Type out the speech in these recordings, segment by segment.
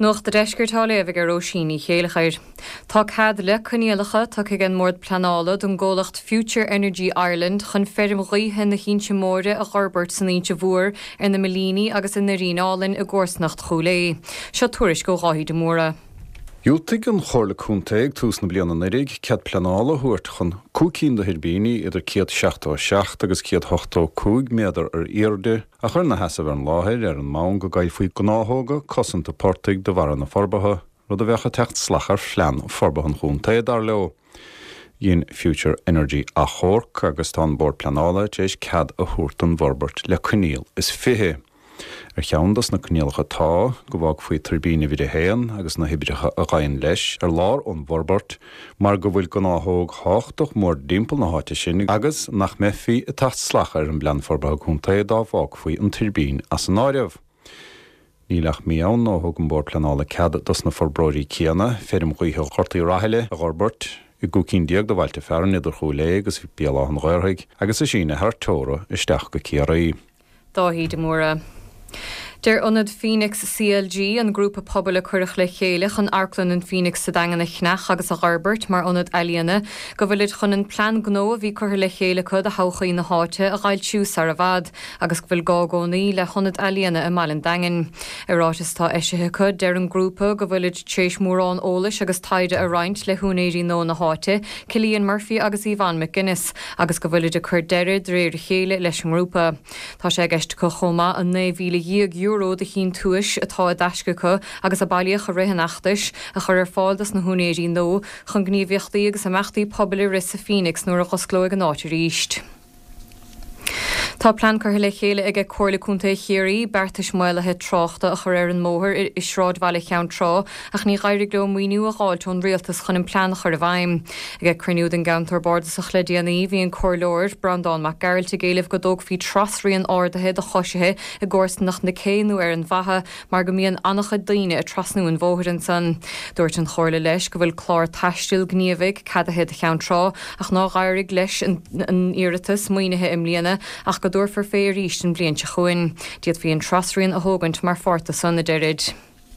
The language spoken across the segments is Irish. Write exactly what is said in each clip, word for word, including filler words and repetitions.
Nuach de deisgurtá lévig ar Róisíní chéalachair. Tá cad le coníalacha tá an mórd planála don ggólacht Future Energy Ireland chun ferm roithe na chinse móre a Ghorbert san íte bhuair ar na Malíní agus in na Ríonálinn i gcósnacht chomhlé. Seo tuairis go gáithí de móra. Júltaigh an chorla cúntaigh tús na bliana narig cead planála thuairt chun cúcín do hirbíní idir ciad seachtó seacht agus ciad hochtó cúig méadar ar iarde a chur na heasa bhar an láthir ar an mán go gail faoi gnáthóga cosanta portaigh de bhar na forbatha rud a bhecha techt slachar flean forbathan cúntaigh dar leo. Dín Future Energy a chórc agus tá bord planála déis cead a thuairt an Ghorbert le coníal is fithe. Ar cheandas na coníalacha tá go bhag faoi turbína bhí héan agus na hibricha a ghain leis ar lár ón Ghorbert mar go bhfuil go náthóg háchtach mór dimple na háte sin agus nach mefií a tacht slach ar an blean forbatha cúntaigh dá bhag faoi an turbín as an áireamh. Nílach míán náthóg an bord planála cead dos na forbróirí céanna férim chuoithe chortaí ráthile a Ghorbert i gúcín diaag do bhailte fearn idir chomhlé agus bhí béalach an ghairthaigh agus is sína thar tóra isteach go ciaraí. Dáhí de móra. Der onad Phoenix C L G an grúpa pobl a chuirich le chéilech an Arklan an Phoenix sa dangan na chnach agus a Ghorbert mar onad Aliana go bhfuilid chun an plan gnó a bhí chuir le chéile chud a hauchaí na háte a ghail siús ar a bhad agus go bhfuil gágónaí le chunad Aliana a malin dangan. Irátas tá eisithe chud der an grúpa go bhfuilid tréis mórrán ólas agus taide a roint le húnéirí nó na háte Cillian Murphy agus Ivan McGuinness agus go bhfuilid a chur deirid réir chéile leis an grúpa. Tá sé gceist go chomá an néomhíle díag euro de chin túis atá a daisce chu agus a bailíoch a rihanachtais a chur ar fáildas na húnéirí nó chun gníomhíochtaí agus a meachtaí poblí ris a Phoenix nuair a chosclóig an áitir ríist. Tá plan chu le chéile ag cóirla cúnta chéirí beartas muilethe tráchta a chur ar an móthir i sráid bhaile cheann trá ach ní gaiirigh le muoinú a gáiltún rialtas chun an plan chur a bhaim. Ag cruniúd an gantar bordas a chlédianaí hí an cóirlóir Brandán mac Garailte géileh go dóg hí trasraí an ádathe de choisithe i gcósanach na céanú ar an bhatha mar go mííon annacha daine a trasnú an bmhóthir an san. Dúirt an chóirla leis go bhfuil chlár taistil gníomhaigh cadaithe a cheann trá ach ná gaiirigh leis an iiritas muoinethe imlíana ach go dúir for féir ríist an blianta chuin. Diad bhí an trasraíonn a thógant mar forta san na deirid.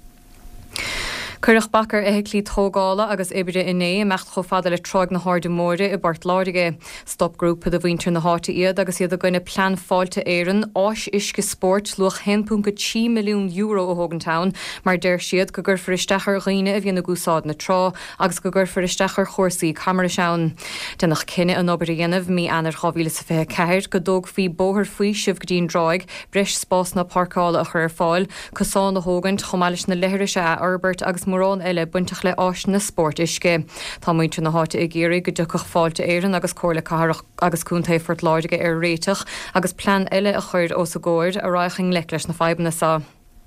Cuireach Bachar éiclí tógála agus ébre inné mecht cho fada le troig na háde móre i Bart Láirige. Stop grúpa a bhaintear na háta iad agus iad a gine plan fáilte éireann áis isce sport luach one point five milliún euro ó Hogantown mar deir siad go gur firisteachar riine a bhíon na gúsáid na trá agus go gur firisteachar chósaí camera seán. Denach cinenne an obair dhéanamh mí anar chohíle sa fé ceir go dóg fhí bóthir faoi sibh go dtíon ráig breis spás na parcála a chur ar fáil cosán na Hógant chomáilis na leithire se a Herbert agus mórrán eile buintach le áis na sport isce. Tá muinte na háta i ggéirí go dúchach fáilte éireann agus cóirla carach agus cúntaí Fort Láirige ar réiteach agus plan eile a chuir os a ggóir a ráithing le leis na faibanna sa.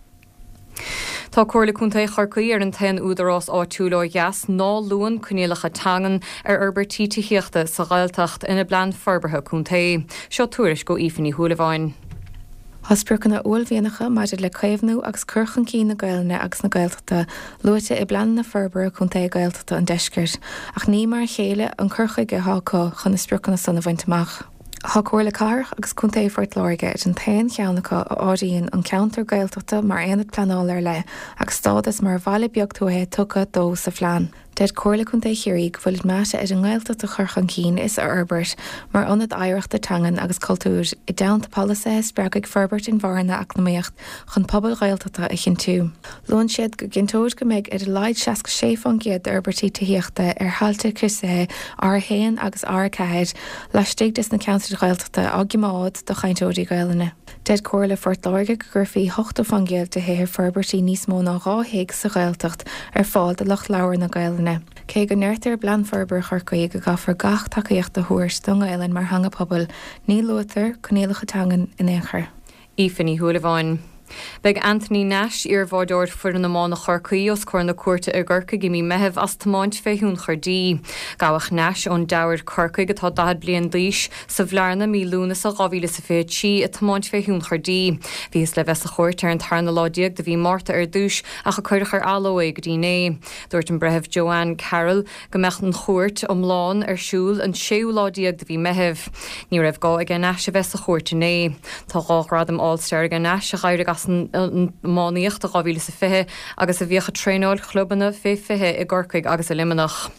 Tá cóirla cúntaí charcaí ar an ten údarrás áitiúlá gheas ná luan coníalacha tangan ar Herbertí tííochta sa ghailtacht ina bland forbartha cúntaí. Seo tuairis go ífaní thuúlaháin. Hospruchan na ullmhéanacha maidir le caomhnú agus curchan cí na gailne agus na gailtachta luite i blan na forbar chunta gailtachta an deiscirt ach ní mar chéile an curchaig go hácá chun na spruchan na sanna bhaintach. Tá cóirla carach agus chunta Fort Láirige an tain cheannacha a ádaíonn an ceantar gailtachta mar aonad planáil ar le agus stádas mar bhaile beagtúthe tucha dó sa phlean. Dead cóirla chunta chéirí go bhfuil meise ar an gáilteachta churchan cín is a Herbert mar anad éireachta tangan agus cultúr i daanta palaise spreagaigh Ferbert in bharna ach na méocht chun pobl gailteachta a chin tú. Lún siad go gintóir go méid ar a leid seaca sé fan giad Herbertí tííochta ar halta crisithe ar héan agus ar ceid leistigtas na ceantar gailteachta agimáid do chaintóirí gaiilena. Dead cóirla Fort Láirige go gurfií hochta fan giad de héir Ferbertí níos mó ná ráhéig sa gailteacht ar fáil de lech leabhar na gailena. Cé go neirtar blan forbar charcaí go gafar gach takeíocht a thuair stung eilen mar hanga pobl ní luatar conéalacha tangan in éair. Ífaní thuúlaháin. Beg Anthony Nash ar bhádóir fuair na mána charcaí os chuir na cuairte ar ggurca gimí meheh as tamáint féún chardí. Gabhach Nash ón dabhar corcaig atá dahad blion díis sa bhlearna mí lúnas a gáhíle sa fé tí a tamáint féún chardí. Bhís le bheits a chuirt ar an tarna ládiaag de bhí Marta ar dúis a chu chuirich ar alóig go dtíné. Dúirt an bretheh Joanne Carroll go mecht an chuirt omláin ar siúil an séú ládiaag de bhí meheh. Ní raibh gá ag Nash a bheits a chuirte né. Tá gáhrad am áilsteir ag Nash a gaiir meassan máíocht a gáhíle sa fithe agus a bhíocha tréáil chlubanna fé fithe i gcorcaig agus a limanach.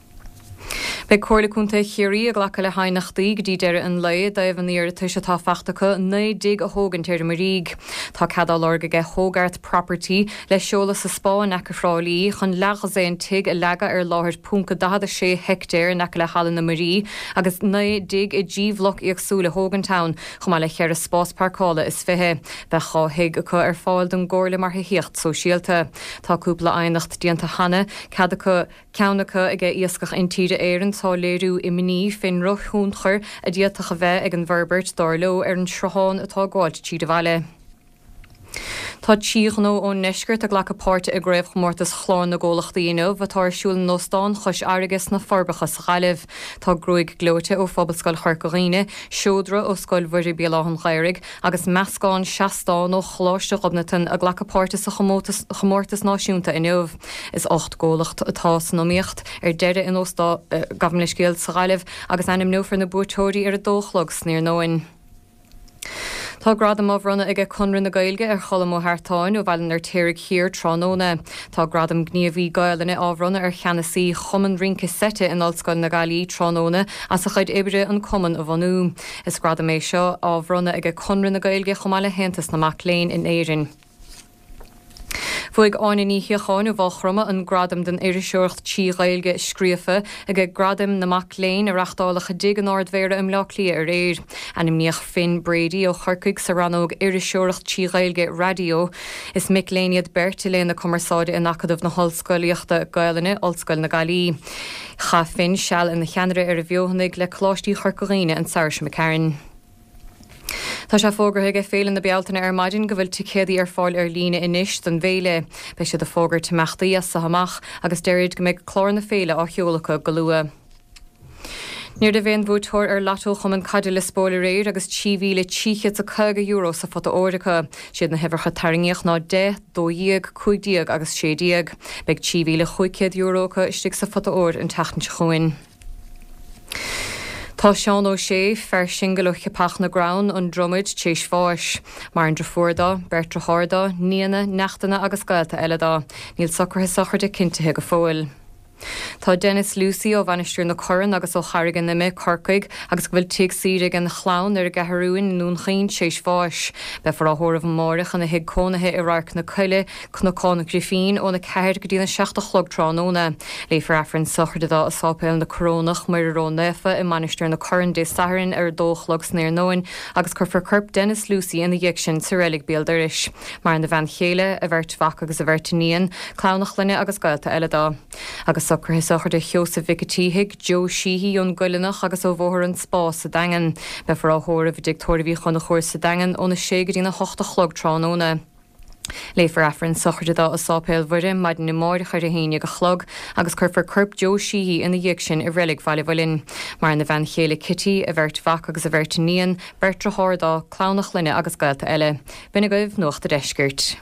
Be cuairlaúnta chiaí a ghlacha le hainachtaí go dtí deire an le daobh an íar tuise tá feachtacha né dig a thógan tíir mar ríg. Tá cadá lága ge Hogarth Property le seola sa Spáin ag Frálaí chun leachas é an tig a lega ar láthir punca dada sé hectéir nach le hallan na marí agus né dig i ddíomhloch agsúla Hogantown chumá le chear a spás parcála is fithe be cháhiig acu ar fáil don ggóirla mar hiocht sosiálta. Tá cúpla ainacht díanta hana cad acu ceannacha ige iascach intíide éireann tá léirú i mní fin rothúnchar a diaatacha bheith ag an Verbert darló ar an sraháin atá gáid tíad a bhaile. Tá tíochnó ó neisgurt a ghlacha páirte a gréibh chomórtas chláán na ggólachtaíineh bhatáirsúil nóstáin chus airgus na forbachas chaileh. Tá grúig glóite ó phobalscoil Chorcaghine, siúdra ó scoil Mhuirí Béalán Chairig agus meascáin seachtán ó chláiste Robnatain a ghlacha páirte sa chomórtas náisiúnta inniuh. Is ocht ggólacht atá sanóíocht ar deire in óstá gabham leis céal sa chaileh agus anim nófar na búirtóirí ar a dóchlog sníor nóin. Tá gradam á bhronna ige chunran na Gaeilge ar cholam ó Hartáin ó bhaileann ar téirigh hir tróna. Tá gradam gníomhí Gaeilge á bhronna ar cheannasaí chuman rinca sete in Ollscoil na Gailí tróna as a chuid ibre an cuman a bhanú. Is gradam é seo á bhronna ige chunran na Gaeilge chumáile hentas na Macléin in Éireann. Fuig áine níhiáin ó bhálchroma an gradam den iriseoirt tí Gaeilge scríofa ag gradam na Macléin a reachtálacha dig an ardmhéire im lechlia ar éir. Anim níoch Finn Brady ó Chorcaig sa ranóg iriseoirt tí Gaeilge radio is micléiniad bertiléin na commerceáide in acadamh na hallscoilíochta Gaeilge Ollscoil na Gailí. Cha Finn seall in na cheanra ar a bheohannig le cláistí Chorcaghine an Saoirse McCarran. Tá sé fógarthaige félan na bealtainna ar maidin go bhfuil ticéadaí ar fáil ar lína inis don bhéile, be sé de fógar teachtaí as sa haach agus deirid go méid chlár na féile á cheolalacha go lua. Níor de bhéon bhútóir ar lató chum an cadill le spóla réir agus tíhíle tíche a chuige euro sa fota óidecha, siad na hebharcha taringíoch ná de, dóíag, chuigdíag agus sédíag, beag tíhíle chuigcéad eurocha istigh sa fota óir an teachtain chuin. Tá Seán ó sé fer singalúcha pach na grán an dromid tééis fáis, mar an drefuirda, bertra háda, níana, neachtainna agus gailta eiledá, níl socrtha sachar de cinntethe go fóil. Tá Dennis Lucy ó bhainisteir na Corran agus ó Charigan na mé Corcaig agus go bhfuil tiag sirig an chlán ar a gaharúin nún chin sééis fáis, be for áthóramh mórach an na hiag cónathe i rarc na chuile cnocána grifín ó na ceir go dtína seachta chlog tránóna. Léifar affrann sochardadá a sápéil na corónach mar aró nefa i manisteir na Corran dé saharann ar dóchlog snéir nóin agus chufar curp Dennis Lucy in na dhiic sin sa rélig béaldaris. Mar in na bhean chéile a bhirt fach agus a bhirtaníon, clánach linne agus gailta eiledá. Agus socrtha sachar de Joseph Vicatíhiig, Joe Sheehy ón Gailenach agus ó bhóthar an spás sa dagan, be for áthóra bhí dictóirhí chun na chóir sa dagan ó na sé go dtína hochta chlog tránóna. Léifar affrann sochardadá a sápéil bhuiire maidin na máir chuir a héine go chlog agus chufar curp Joe Sheehy in na dhiic sin i rélig bhailihhailinn, mar na bhean chéile Kitty a bhirt bhach agus a bhirtaníon, bertra hárdá, clánach linne agus gailta eile. Bina goibh nuachta deisgirt.